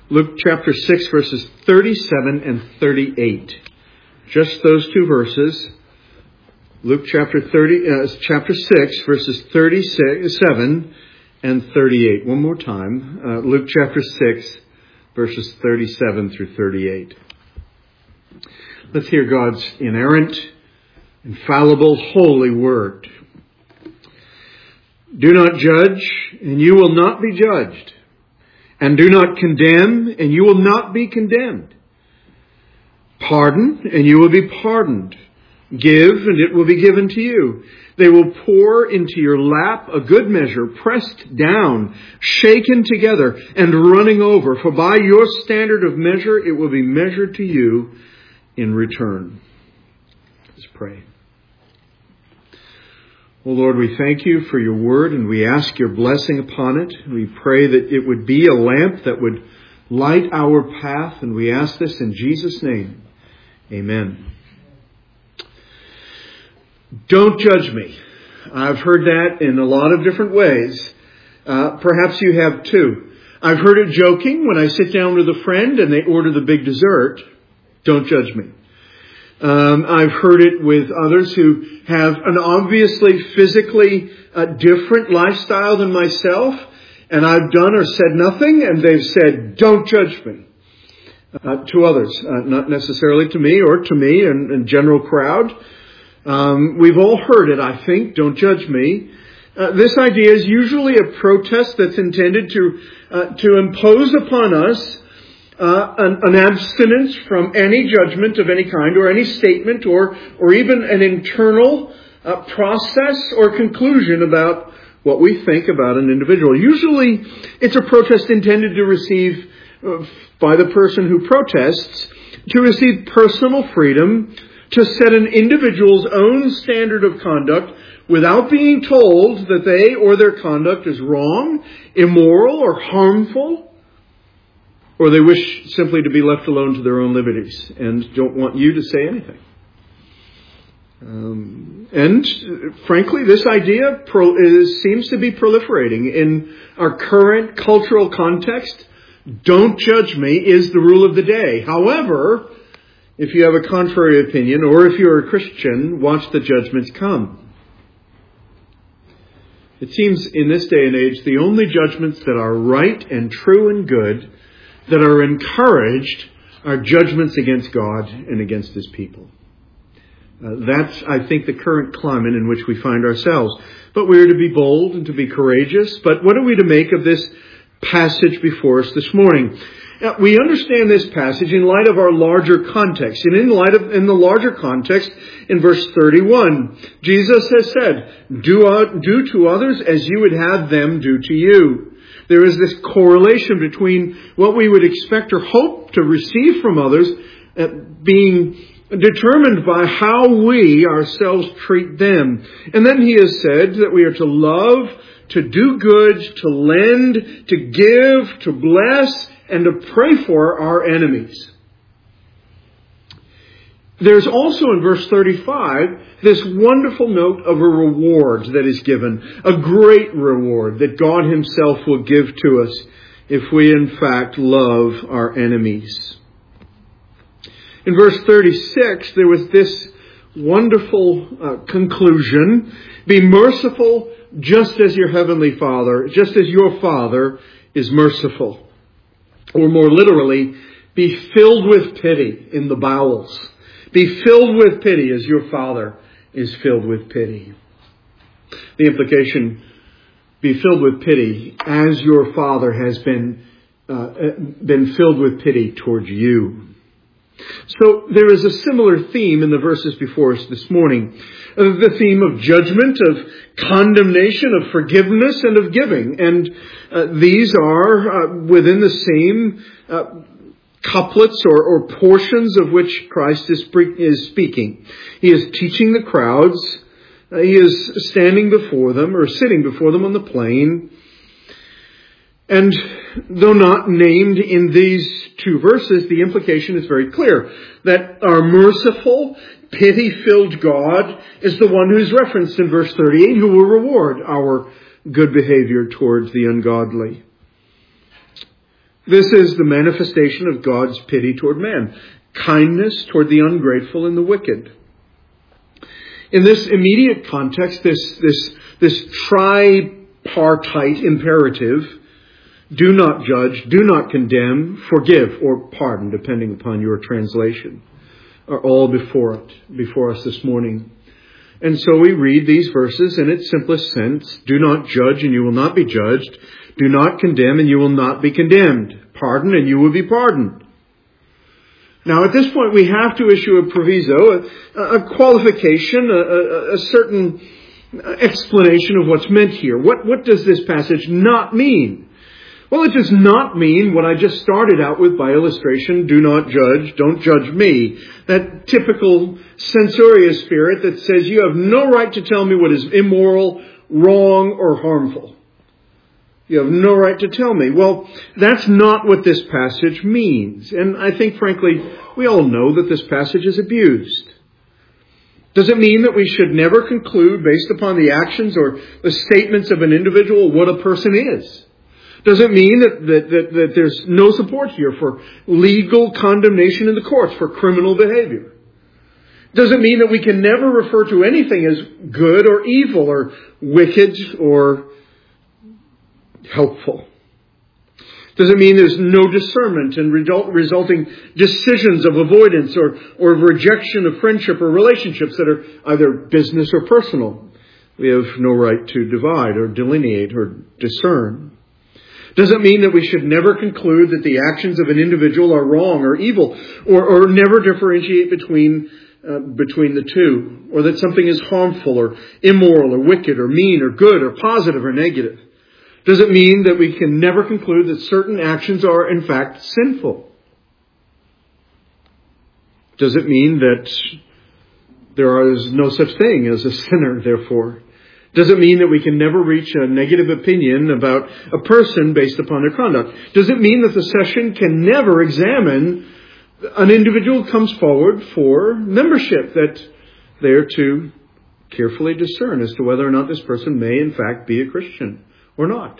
Luke chapter 6, verses 37 and 38. Just those two verses. Luke chapter 6, verses 37 and 38. One more time. Luke chapter 6, verses 37 through 38. Let's hear God's inerrant, infallible, holy word. Do not judge, and you will not be judged. And do not condemn, and you will not be condemned. Pardon, and you will be pardoned. Give, and it will be given to you. They will pour into your lap a good measure, pressed down, shaken together, and running over. For by your standard of measure, it will be measured to you in return. Let's pray. Oh Lord, we thank you for your word, and we ask your blessing upon it. We pray that it would be a lamp that would light our path, and we ask this in Jesus' name. Amen. Don't judge me. I've heard that in a lot of different ways. Perhaps you have too. I've heard it joking when I sit down with a friend and they order the big dessert. Don't judge me. I've heard it with others who have an obviously physically different lifestyle than myself, and I've done or said nothing, and they've said, don't judge me. To others, not necessarily to me or to me and general crowd. We've all heard it, I think, don't judge me. This idea is usually a protest that's intended to impose upon us an abstinence from any judgment of any kind or any statement or even an internal process or conclusion about what we think about an individual. Usually it's a protest intended to receive, by the person who protests, to receive personal freedom to set an individual's own standard of conduct without being told that they or their conduct is wrong, immoral, or harmful. Or they wish simply to be left alone to their own liberties and don't want you to say anything. And frankly, this idea seems to be proliferating in our current cultural context. Don't judge me is the rule of the day. However, if you have a contrary opinion or if you're a Christian, watch the judgments come. It seems in this day and age, the only judgments that are right and true and good, that are encouraged, are judgments against God and against His people. That's, I think, the current climate in which we find ourselves. But we are to be bold and to be courageous. But what are we to make of this passage before us this morning? We understand this passage in light of our larger context. And in the larger context, in verse 31, Jesus has said, do to others as you would have them do to you. There is this correlation between what we would expect or hope to receive from others being determined by how we ourselves treat them. And then he has said that we are to love, to do good, to lend, to give, to bless, and to pray for our enemies. There's also in verse 35 this wonderful note of a reward that is given, a great reward that God Himself will give to us if we in fact love our enemies. In verse 36, there was this wonderful conclusion: be merciful just as your heavenly Father, just as your Father is merciful. Or more literally, be filled with pity in the bowels. Be filled with pity as your Father is filled with pity. The implication, be filled with pity as your Father has been filled with pity towards you. So there is a similar theme in the verses before us this morning. The theme of judgment, of condemnation, of forgiveness, and of giving. And these are within the same couplets or portions of which Christ is speaking. He is teaching the crowds. He is standing before them or sitting before them on the plain. And though not named in these two verses, the implication is very clear that our merciful, pity-filled God is the one who's referenced in verse 38, who will reward our good behavior towards the ungodly. This is the manifestation of God's pity toward man. Kindness toward the ungrateful and the wicked. In this immediate context, this tripartite imperative, do not judge, do not condemn, forgive, or pardon, depending upon your translation, are all before us this morning. And so we read these verses in its simplest sense. Do not judge and you will not be judged. Do not condemn and you will not be condemned. Pardon and you will be pardoned. Now at this point we have to issue a proviso, a qualification, a certain explanation of what's meant here. What does this passage not mean? Well, it does not mean what I just started out with by illustration, do not judge, don't judge me. That typical censorious spirit that says you have no right to tell me what is immoral, wrong, or harmful. You have no right to tell me. Well, that's not what this passage means. And I think, frankly, we all know that this passage is abused. Does it mean that we should never conclude, based upon the actions or the statements of an individual, what a person is? Does it mean that there's no support here for legal condemnation in the courts for criminal behavior? Does it mean that we can never refer to anything as good or evil or wicked or helpful? Does it mean there's no discernment and resulting decisions of avoidance or rejection of friendship or relationships that are either business or personal? We have no right to divide or delineate or discern. Does it mean that we should never conclude that the actions of an individual are wrong or evil, or never differentiate between the two, or that something is harmful or immoral or wicked or mean or good or positive or negative? Does it mean that we can never conclude that certain actions are in fact sinful? Does it mean that there is no such thing as a sinner, therefore? Does it mean that we can never reach a negative opinion about a person based upon their conduct? Does it mean that the session can never examine an individual who comes forward for membership, that they are to carefully discern as to whether or not this person may in fact be a Christian or not?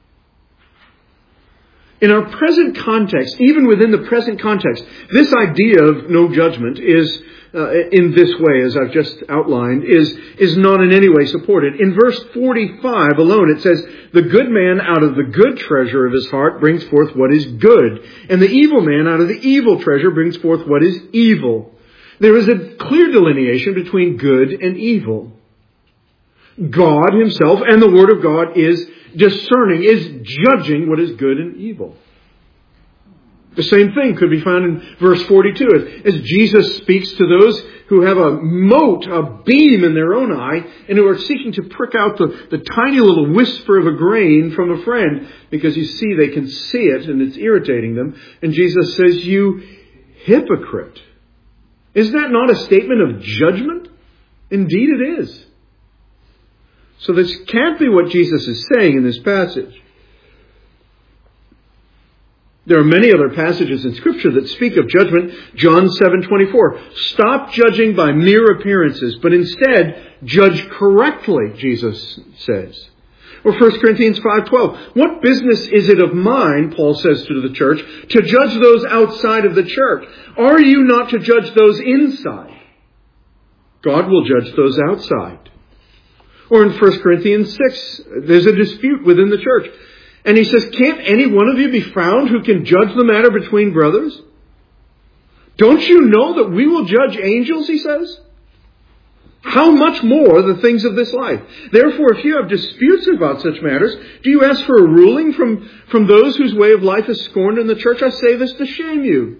In our present context, even within the present context, this idea of no judgment is, in this way, as I've just outlined, is not in any way supported. In verse 45 alone, it says, the good man out of the good treasure of his heart brings forth what is good, and the evil man out of the evil treasure brings forth what is evil. There is a clear delineation between good and evil. God himself and the Word of God is discerning, is judging what is good and evil. The same thing could be found in verse 42 as Jesus speaks to those who have a mote, a beam in their own eye, and who are seeking to prick out the tiny little whisper of a grain from a friend because you see they can see it and it's irritating them. And Jesus says, you hypocrite. Is that not a statement of judgment? Indeed it is. So this can't be what Jesus is saying in this passage. There are many other passages in Scripture that speak of judgment. John 7:24. Stop judging by mere appearances, but instead judge correctly, Jesus says. Or 1 Corinthians 5:12. What business is it of mine, Paul says to the church, to judge those outside of the church? Are you not to judge those inside? God will judge those outside. Or in 1 Corinthians 6, there's a dispute within the church. And he says, can't any one of you be found who can judge the matter between brothers? Don't you know that we will judge angels, he says? How much more the things of this life? Therefore, if you have disputes about such matters, do you ask for a ruling from those whose way of life is scorned in the church? I say this to shame you.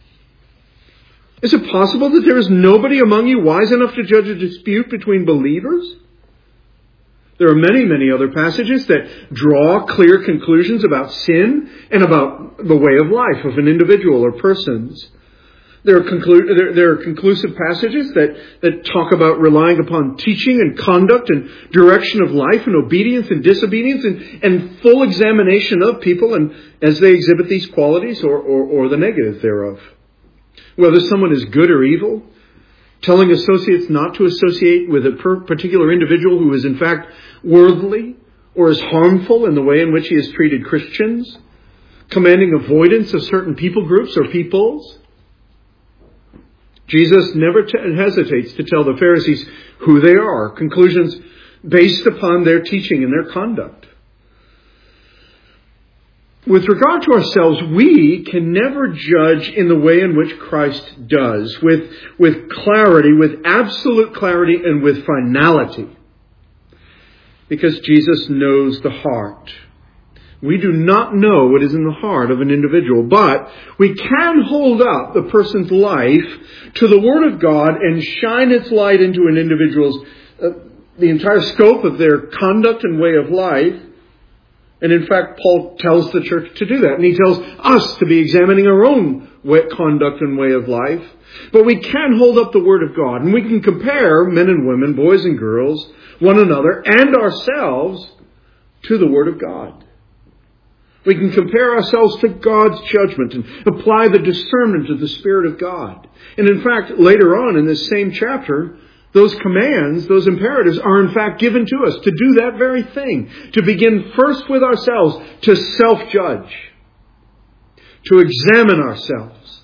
Is it possible that there is nobody among you wise enough to judge a dispute between believers? There are many, many other passages that draw clear conclusions about sin and about the way of life of an individual or persons. There are conclusive passages that talk about relying upon teaching and conduct and direction of life and obedience and disobedience and full examination of people and as they exhibit these qualities or the negative thereof. Whether someone is good or evil, telling associates not to associate with a particular individual who is in fact worldly or is harmful in the way in which he has treated Christians. commanding avoidance of certain people groups or peoples. Jesus never hesitates to tell the Pharisees who they are, conclusions based upon their teaching and their conduct. With regard to ourselves, we can never judge in the way in which Christ does, with clarity, with absolute clarity, and with finality. Because Jesus knows the heart. We do not know what is in the heart of an individual, but we can hold up the person's life to the Word of God and shine its light into an individual's, the entire scope of their conduct and way of life. And in fact, Paul tells the church to do that. And he tells us to be examining our own conduct and way of life. But we can hold up the Word of God. And we can compare men and women, boys and girls, one another, and ourselves to the Word of God. We can compare ourselves to God's judgment and apply the discernment of the Spirit of God. And in fact, later on in this same chapter, those commands, those imperatives are in fact given to us to do that very thing. To begin first with ourselves, to self-judge, to examine ourselves.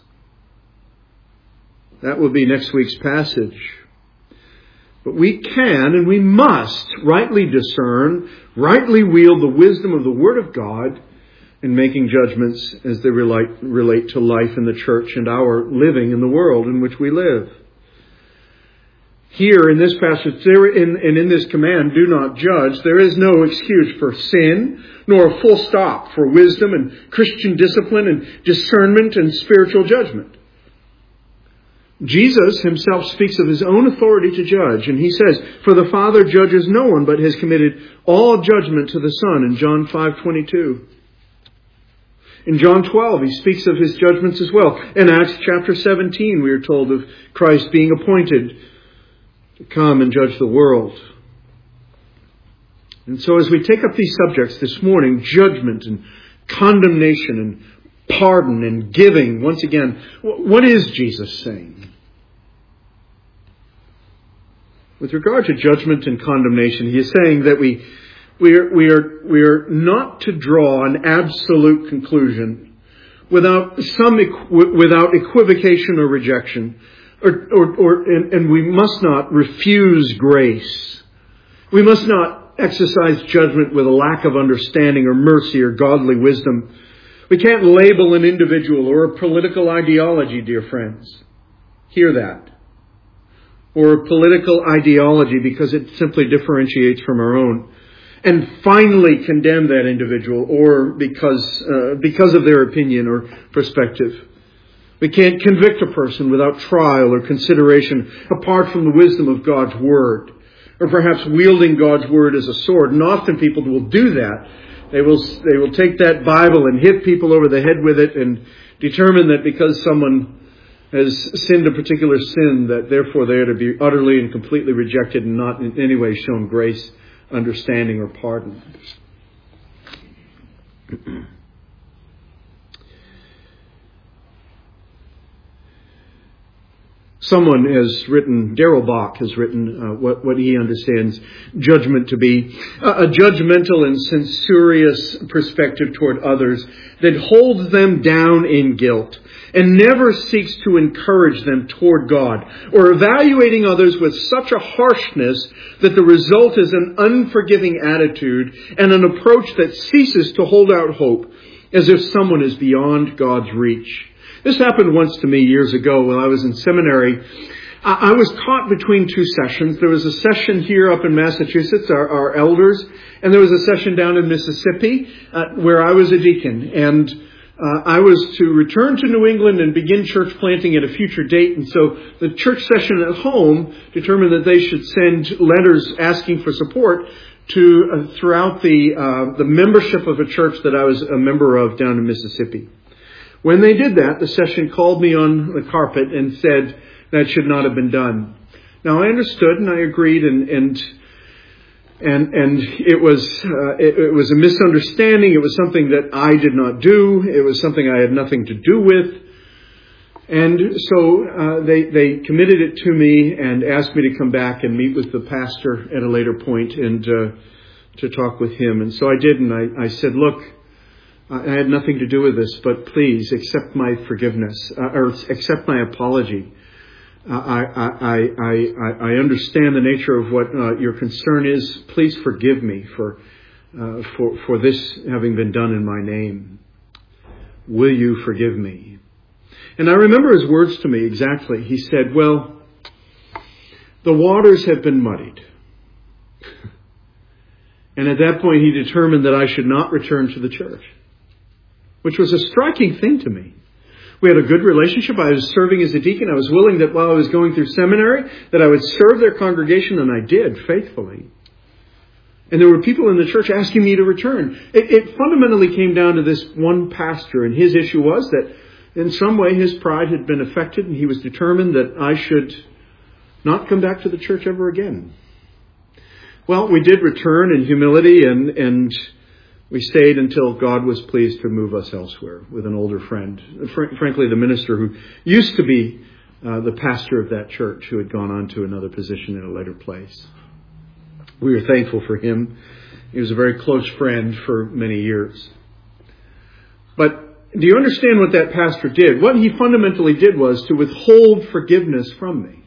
That will be next week's passage. But we can and we must rightly discern, rightly wield the wisdom of the Word of God in making judgments as they relate to life in the church and our living in the world in which we live. Here in this passage and in this command, do not judge, there is no excuse for sin, nor a full stop for wisdom and Christian discipline and discernment and spiritual judgment. Jesus himself speaks of his own authority to judge, and he says, "For the Father judges no one, but has committed all judgment to the Son," in John 5:22. In John 12, he speaks of his judgments as well. In Acts chapter 17, we are told of Christ being appointed to come and judge the world. And so as we take up these subjects this morning, judgment and condemnation and pardon and giving, once again, what is Jesus saying? With regard to judgment and condemnation, he is saying that we are not to draw an absolute conclusion without equivocation or rejection, and we must not refuse grace. We must not exercise judgment with a lack of understanding or mercy or godly wisdom. We can't label an individual or a political ideology, dear friends. Hear that. Or a political ideology because it simply differentiates from our own. And finally condemn that individual or because of their opinion or perspective. We can't convict a person without trial or consideration apart from the wisdom of God's Word. Or perhaps wielding God's Word as a sword. And often people will do that. They will take that Bible and hit people over the head with it and determine that because someone has sinned a particular sin, that therefore they are to be utterly and completely rejected and not in any way shown grace, understanding, or pardon. Someone has written, Darrell Bach has written what he understands judgment to be. A judgmental and censorious perspective toward others that holds them down in guilt and never seeks to encourage them toward God, or evaluating others with such a harshness that the result is an unforgiving attitude and an approach that ceases to hold out hope as if someone is beyond God's reach. This happened once to me years ago when I was in seminary. I was caught between two sessions. There was a session here up in Massachusetts, our elders, and there was a session down in Mississippi where I was a deacon. And I was to return to New England and begin church planting at a future date. And so the church session at home determined that they should send letters asking for support to throughout the membership of a church that I was a member of down in Mississippi. When they did that, the session called me on the carpet and said that should not have been done. Now I understood and I agreed, and it was a misunderstanding. It was something that I did not do. It was something I had nothing to do with. And so they committed it to me and asked me to come back and meet with the pastor at a later point and to talk with him. And so I did, and I said, look, I had nothing to do with this, but please accept my forgiveness, or accept my apology. I understand the nature of what your concern is. Please forgive me for this having been done in my name. Will you forgive me? And I remember his words to me exactly. He said, well, the waters have been muddied. And at that point he determined that I should not return to the church, which was a striking thing to me. We had a good relationship. I was serving as a deacon. I was willing that while I was going through seminary, that I would serve their congregation, and I did faithfully. And there were people in the church asking me to return. It fundamentally came down to this one pastor, and his issue was that in some way his pride had been affected, and he was determined that I should not come back to the church ever again. Well, we did return in humility, and we stayed until God was pleased to move us elsewhere with an older friend. Frankly, the minister who used to be the pastor of that church, who had gone on to another position in a later place. We were thankful for him. He was a very close friend for many years. But do you understand what that pastor did? What he fundamentally did was to withhold forgiveness from me.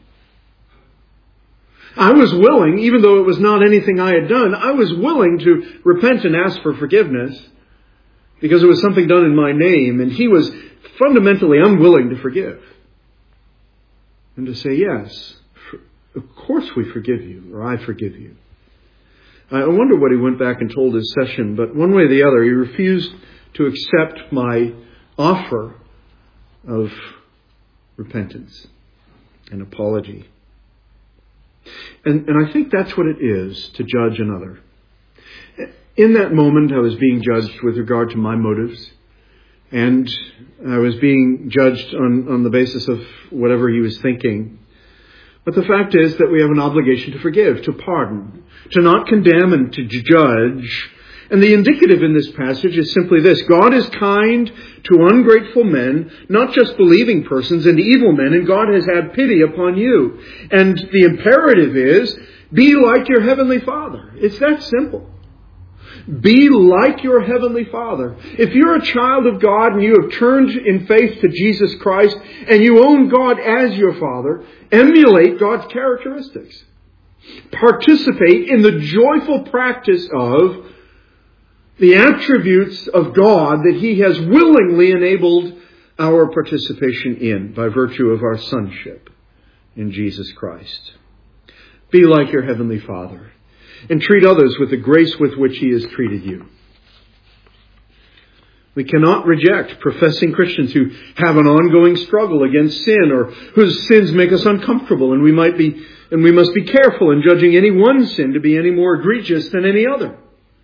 I was willing, even though it was not anything I had done, I was willing to repent and ask for forgiveness because it was something done in my name, and he was fundamentally unwilling to forgive. And to say, yes, of course we forgive you, or I forgive you. I wonder what he went back and told his session, but one way or the other, he refused to accept my offer of repentance and apology. And I think that's what it is to judge another. In that moment, I was being judged with regard to my motives, and I was being judged on the basis of whatever he was thinking. But the fact is that we have an obligation to forgive, to pardon, to not condemn and to judge. And the indicative in this passage is simply this: God is kind to ungrateful men, not just believing persons, and evil men, and God has had pity upon you. And the imperative is, be like your heavenly Father. It's that simple. Be like your heavenly Father. If you're a child of God and you have turned in faith to Jesus Christ and you own God as your Father, emulate God's characteristics. Participate in the joyful practice of the attributes of God that He has willingly enabled our participation in by virtue of our sonship in Jesus Christ. Be like your heavenly Father and treat others with the grace with which He has treated you. We cannot reject professing Christians who have an ongoing struggle against sin, or whose sins make us uncomfortable, and we must be careful in judging any one sin to be any more egregious than any other.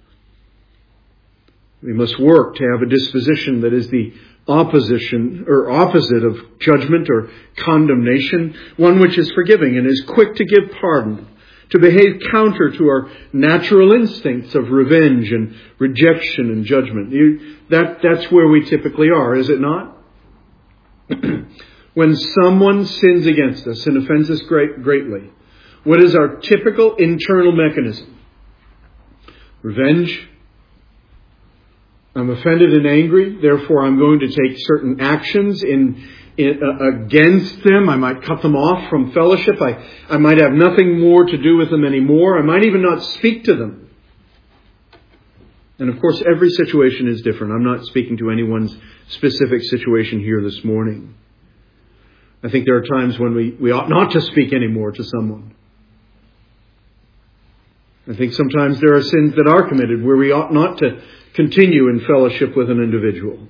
We must work to have a disposition that is the opposition or opposite of judgment or condemnation, one which is forgiving and is quick to give pardon, to behave counter to our natural instincts of revenge and rejection and judgment. That's where we typically are, is it not? When someone sins against us and offends us greatly, what is our typical internal mechanism? Revenge. I'm offended and angry, therefore I'm going to take certain actions against them. I might cut them off from fellowship. I might have nothing more to do with them anymore. I might even not speak to them. And of course, every situation is different. I'm not speaking to anyone's specific situation here this morning. I think there are times when we ought not to speak anymore to someone. I think sometimes there are sins that are committed where we ought not to continue in fellowship with an individual.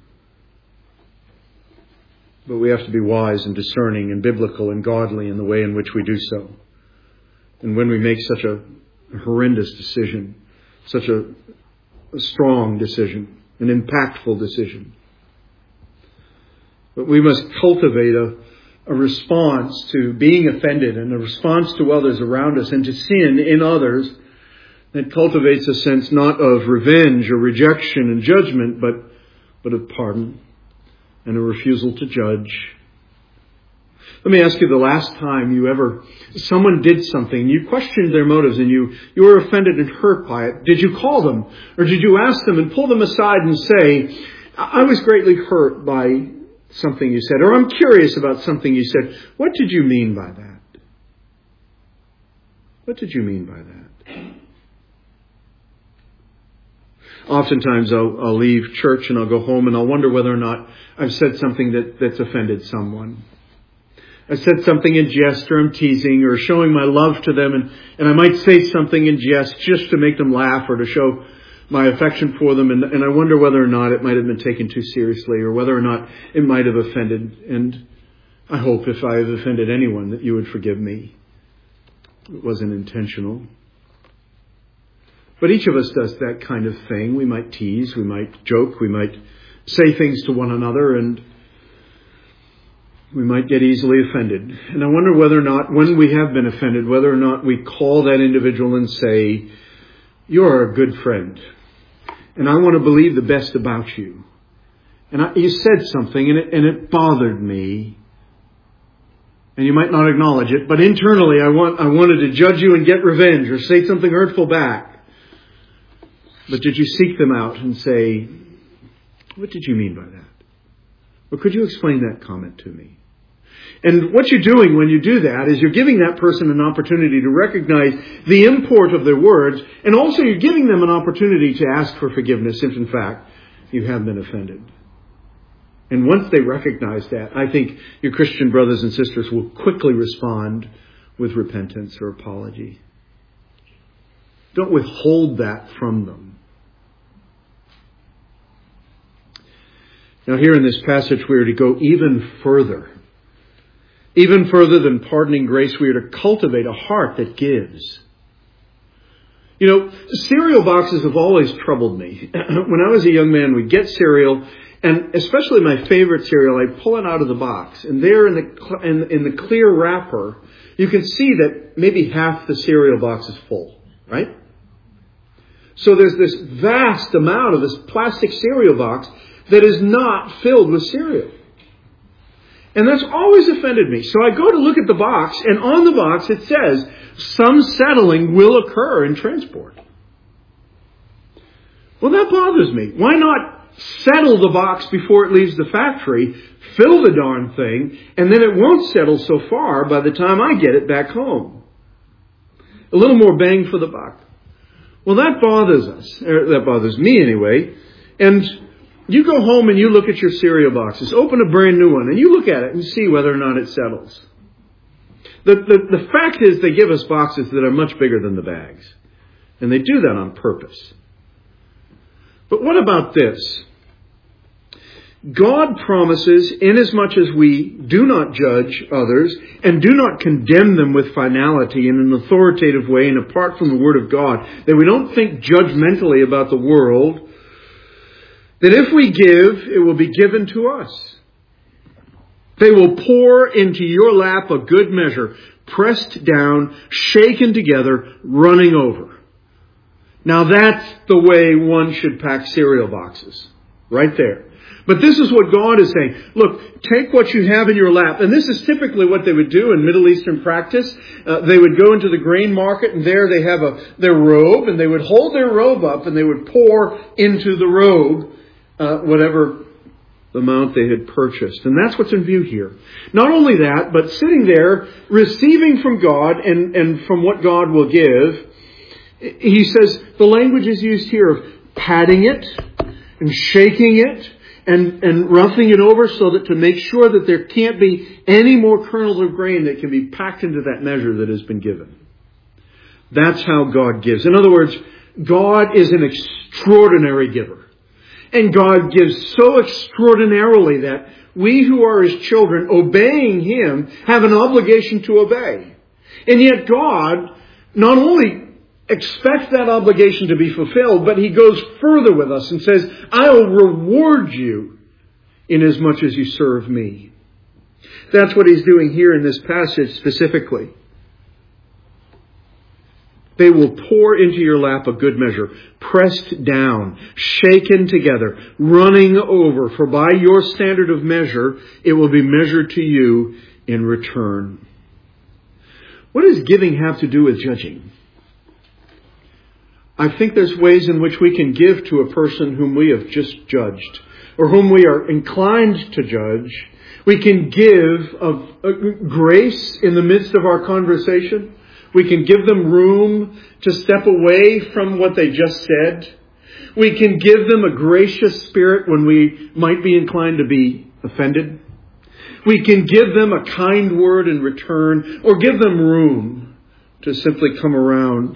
But we have to be wise and discerning and biblical and godly in the way in which we do so. And when we make such a horrendous decision, such a strong decision, an impactful decision. But we must cultivate a response to being offended and a response to others around us and to sin in others that cultivates a sense not of revenge or rejection and judgment, but of pardon and a refusal to judge. Let me ask you, the last time someone did something, you questioned their motives and you were offended and hurt by it, did you call them or did you ask them and pull them aside and say, I was greatly hurt by something you said, or I'm curious about something you said. What did you mean by that? What did you mean by that? Oftentimes I'll leave church and I'll go home and I'll wonder whether or not I've said something that's offended someone. I said something in jest, or I'm teasing or showing my love to them, and I might say something in jest just to make them laugh or to show my affection for them, and I wonder whether or not it might have been taken too seriously or whether or not it might have offended. And I hope if I have offended anyone that you would forgive me. It wasn't intentional. But each of us does that kind of thing. We might tease, we might joke, we might say things to one another, and we might get easily offended. And I wonder whether or not, when we have been offended, whether or not we call that individual and say, you're a good friend, and I want to believe the best about you. And you said something, and it bothered me. And you might not acknowledge it, but internally I wanted to judge you and get revenge or say something hurtful back. But did you seek them out and say, what did you mean by that? Or could you explain that comment to me? And what you're doing when you do that is you're giving that person an opportunity to recognize the import of their words, and also you're giving them an opportunity to ask for forgiveness if in fact you have been offended. And once they recognize that, I think your Christian brothers and sisters will quickly respond with repentance or apology. Don't withhold that from them. Now here in this passage we are to go even further. Even further than pardoning grace, we are to cultivate a heart that gives. You know, cereal boxes have always troubled me. When I was a young man, we'd get cereal, and especially my favorite cereal, I'd pull it out of the box. And there in the clear wrapper, you can see that maybe half the cereal box is full, right? So there's this vast amount of this plastic cereal box that is not filled with cereal. And that's always offended me. So I go to look at the box, and on the box it says, some settling will occur in transport. Well, that bothers me. Why not settle the box before it leaves the factory, fill the darn thing, and then it won't settle so far by the time I get it back home? A little more bang for the buck. Well, that bothers us. That bothers me anyway. And you go home and you look at your cereal boxes, open a brand new one, and you look at it and see whether or not it settles. The fact is they give us boxes that are much bigger than the bags. And they do that on purpose. But what about this? God promises, inasmuch as we do not judge others and do not condemn them with finality in an authoritative way and apart from the Word of God, that we don't think judgmentally about the world, that if we give, it will be given to us. They will pour into your lap a good measure, pressed down, shaken together, running over. Now that's the way one should pack cereal boxes. Right there. But this is what God is saying. Look, take what you have in your lap. And this is typically what they would do in Middle Eastern practice. They would go into the grain market, and there they have their robe, and they would hold their robe up, and they would pour into the robe whatever amount they had purchased. And that's what's in view here. Not only that, but sitting there, receiving from God and from what God will give, he says the language is used here of patting it and shaking it and roughing it over so that to make sure that there can't be any more kernels of grain that can be packed into that measure that has been given. That's how God gives. In other words, God is an extraordinary giver. And God gives so extraordinarily that we who are His children, obeying Him, have an obligation to obey. And yet God not only expects that obligation to be fulfilled, but He goes further with us and says, I'll reward you inasmuch as you serve me. That's what He's doing here in this passage specifically. They will pour into your lap a good measure, pressed down, shaken together, running over. For by your standard of measure, it will be measured to you in return. What does giving have to do with judging? I think there's ways in which we can give to a person whom we have just judged, or whom we are inclined to judge. We can give of grace in the midst of our conversation. We can give them room to step away from what they just said. We can give them a gracious spirit when we might be inclined to be offended. We can give them a kind word in return, or give them room to simply come around.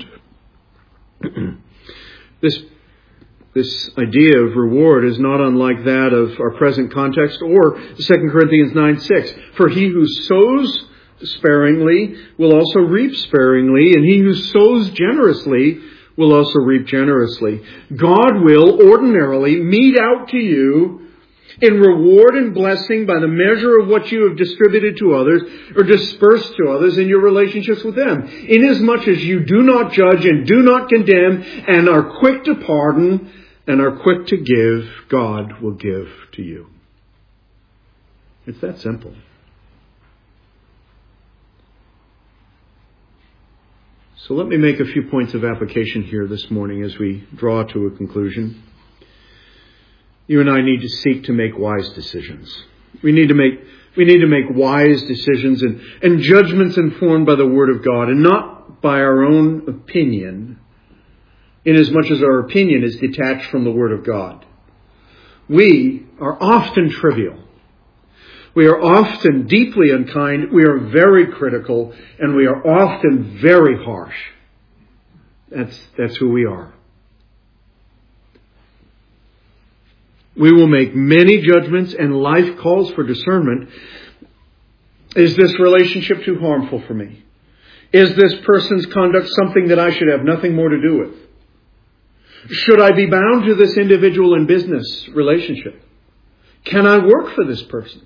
This idea of reward is not unlike that of our present context or 2 Corinthians 9:6. For he who sows sparingly will also reap sparingly, and he who sows generously will also reap generously. God will ordinarily mete out to you in reward and blessing by the measure of what you have distributed to others or dispersed to others in your relationships with them. Inasmuch as you do not judge and do not condemn and are quick to pardon and are quick to give, God will give to you. It's that simple. So let me make a few points of application here this morning as we draw to a conclusion. You and I need to seek to make wise decisions. We need to make wise decisions and judgments informed by the Word of God and not by our own opinion, inasmuch as our opinion is detached from the Word of God. We are often trivial. We are often deeply unkind. We are very critical, and we are often very harsh. That's who we are. We will make many judgments, and life calls for discernment. Is this relationship too harmful for me? Is this person's conduct something that I should have nothing more to do with? Should I be bound to this individual in business relationship? Can I work for this person?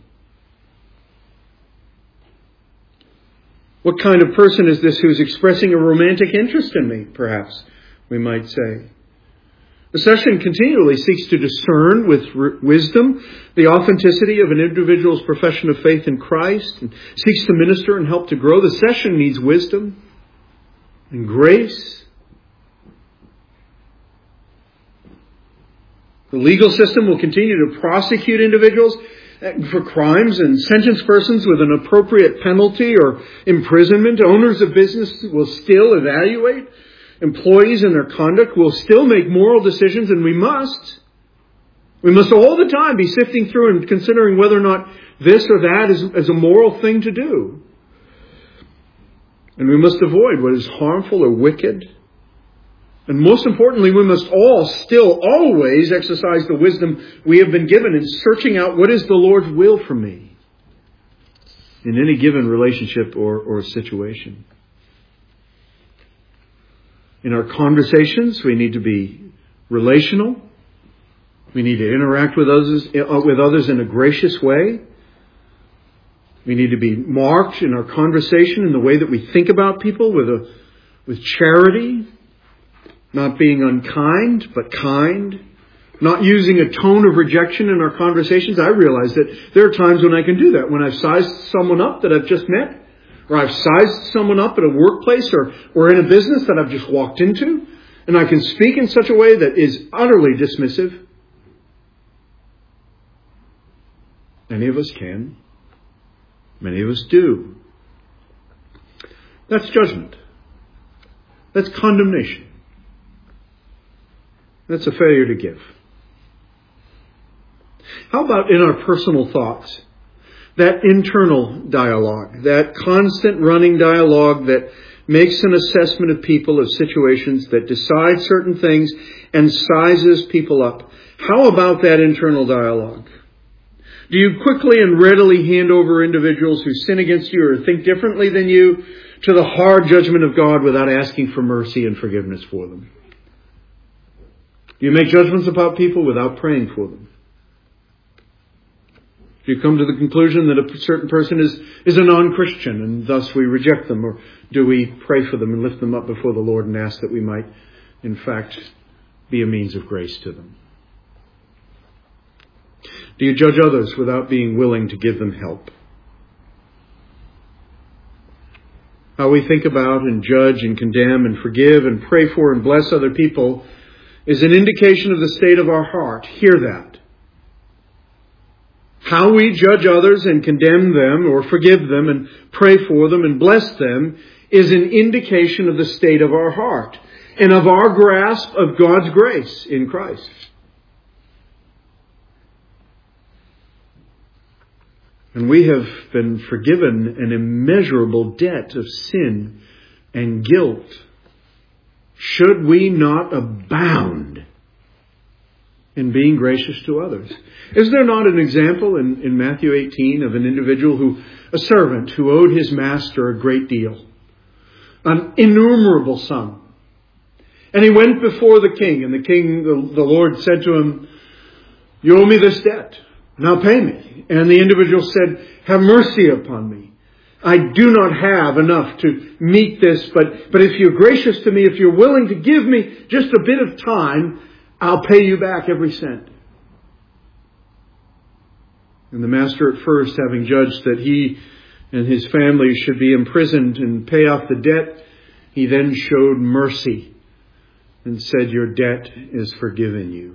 What kind of person is this who's expressing a romantic interest in me, perhaps, we might say? The session continually seeks to discern with wisdom the authenticity of an individual's profession of faith in Christ and seeks to minister and help to grow. The session needs wisdom and grace. The legal system will continue to prosecute individuals for crimes and sentence persons with an appropriate penalty or imprisonment. Owners of business will still evaluate employees and their conduct, will still make moral decisions, and we must all the time be sifting through and considering whether or not this or that is a moral thing to do. And we must avoid what is harmful or wicked. And most importantly, we must all still always exercise the wisdom we have been given in searching out what is the Lord's will for me in any given relationship or situation. In our conversations, we need to be relational. We need to interact with others in a gracious way. We need to be marked in our conversation in the way that we think about people with charity. Not being unkind, but kind. Not using a tone of rejection in our conversations. I realize that there are times when I can do that. When I've sized someone up that I've just met, or I've sized someone up at a workplace or in a business that I've just walked into, and I can speak in such a way that is utterly dismissive. Many of us can. Many of us do. That's judgment. That's condemnation. That's a failure to give. How about in our personal thoughts? That internal dialogue, that constant running dialogue that makes an assessment of people, of situations, that decides certain things and sizes people up. How about that internal dialogue? Do you quickly and readily hand over individuals who sin against you or think differently than you to the hard judgment of God without asking for mercy and forgiveness for them? Do you make judgments about people without praying for them? Do you come to the conclusion that a certain person is a non-Christian and thus we reject them? Or do we pray for them and lift them up before the Lord and ask that we might, in fact, be a means of grace to them? Do you judge others without being willing to give them help? How we think about and judge and condemn and forgive and pray for and bless other people is an indication of the state of our heart. Hear that. How we judge others and condemn them or forgive them and pray for them and bless them is an indication of the state of our heart and of our grasp of God's grace in Christ. And we have been forgiven an immeasurable debt of sin and guilt. Should we not abound in being gracious to others? Is there not an example in Matthew 18 of an individual a servant who owed his master a great deal, an innumerable sum? And he went before the king, and the king, the Lord said to him, "You owe me this debt. Now pay me." And the individual said, "Have mercy upon me. I do not have enough to meet this, but if you're gracious to me, if you're willing to give me just a bit of time, I'll pay you back every cent." And the master at first, having judged that he and his family should be imprisoned and pay off the debt, he then showed mercy and said, "Your debt is forgiven you."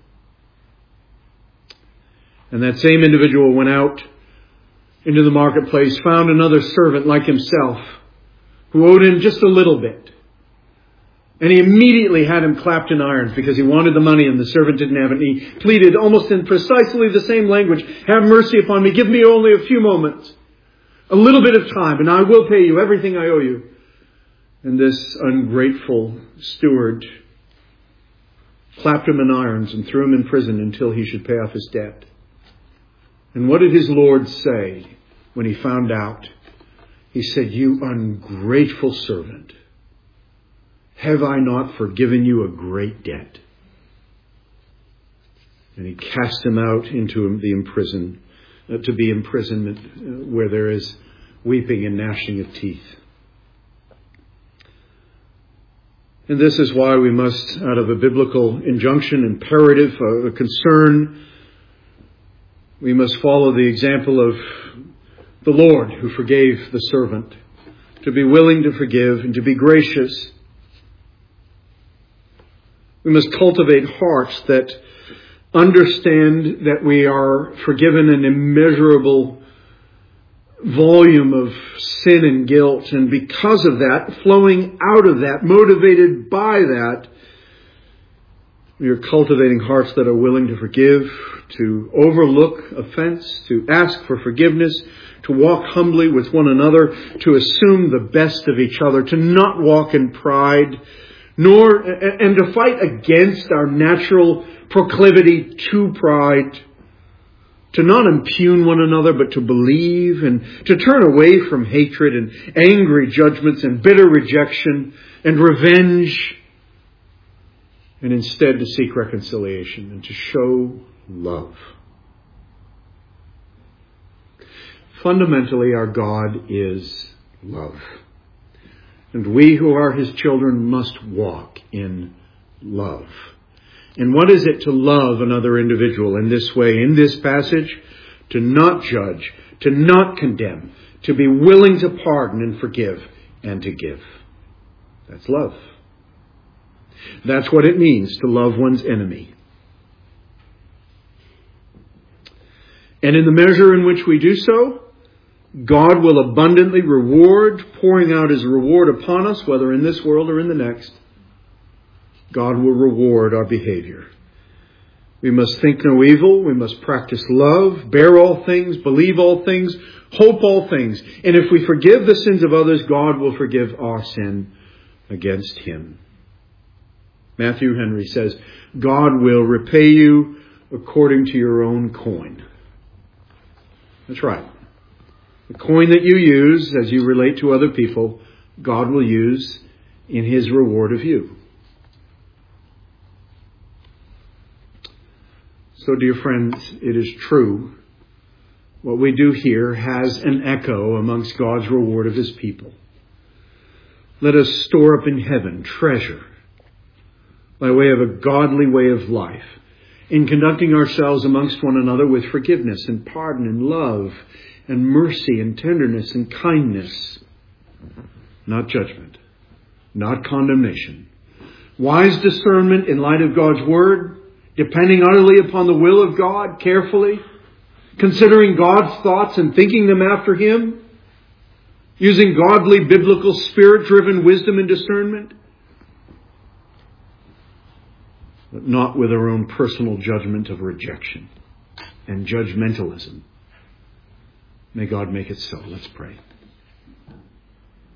And that same individual went out into the marketplace, found another servant like himself who owed him just a little bit. And he immediately had him clapped in irons because he wanted the money and the servant didn't have it. And he pleaded almost in precisely the same language, "Have mercy upon me. Give me only a few moments, a little bit of time, and I will pay you everything I owe you." And this ungrateful steward clapped him in irons and threw him in prison until he should pay off his debt. And what did his Lord say when he found out? He said, "You ungrateful servant, have I not forgiven you a great debt?" And he cast him out into the to be imprisonment where there is weeping and gnashing of teeth. And this is why we must, out of a biblical injunction, imperative, a concern, we must follow the example of the Lord who forgave the servant, to be willing to forgive and to be gracious. We must cultivate hearts that understand that we are forgiven an immeasurable volume of sin and guilt. And because of that, flowing out of that, motivated by that, we are cultivating hearts that are willing to forgive, to overlook offense, to ask for forgiveness, to walk humbly with one another, to assume the best of each other, to not walk in pride, and to fight against our natural proclivity to pride, to not impugn one another, but to believe, and to turn away from hatred and angry judgments and bitter rejection and revenge, and instead to seek reconciliation and to show love. Fundamentally, our God is love. And we who are His children must walk in love. And what is it to love another individual in this way, in this passage? To not judge, to not condemn, to be willing to pardon and forgive, and to give. That's love. That's what it means to love one's enemy. And in the measure in which we do so, God will abundantly reward, pouring out His reward upon us, whether in this world or in the next. God will reward our behavior. We must think no evil. We must practice love, bear all things, believe all things, hope all things. And if we forgive the sins of others, God will forgive our sin against Him. Matthew Henry says, God will repay you according to your own coin. That's right. The coin that you use as you relate to other people, God will use in His reward of you. So, dear friends, it is true what we do here has an echo amongst God's reward of His people. Let us store up in heaven treasure by way of a godly way of life, in conducting ourselves amongst one another with forgiveness and pardon and love and mercy and tenderness and kindness. Not judgment, not condemnation. Wise discernment in light of God's Word, depending utterly upon the will of God carefully, considering God's thoughts and thinking them after Him, using godly, biblical, Spirit-driven wisdom and discernment, but not with our own personal judgment of rejection and judgmentalism. May God make it so. Let's pray.